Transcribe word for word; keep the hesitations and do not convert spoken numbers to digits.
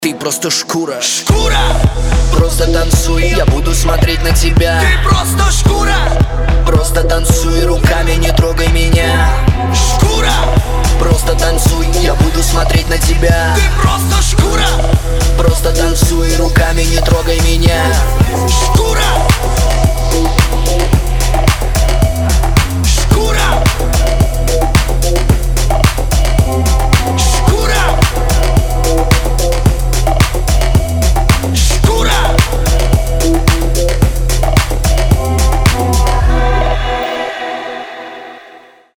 Ты просто шкура. Шкура! Просто танцуй, я буду смотреть на тебя. Ты просто шкура! Просто танцуй, руками не трогай меня. Шкура! Просто танцуй, я буду смотреть на тебя. Ты просто шкура! Просто танцуй, руками не трогай меня. Шкура!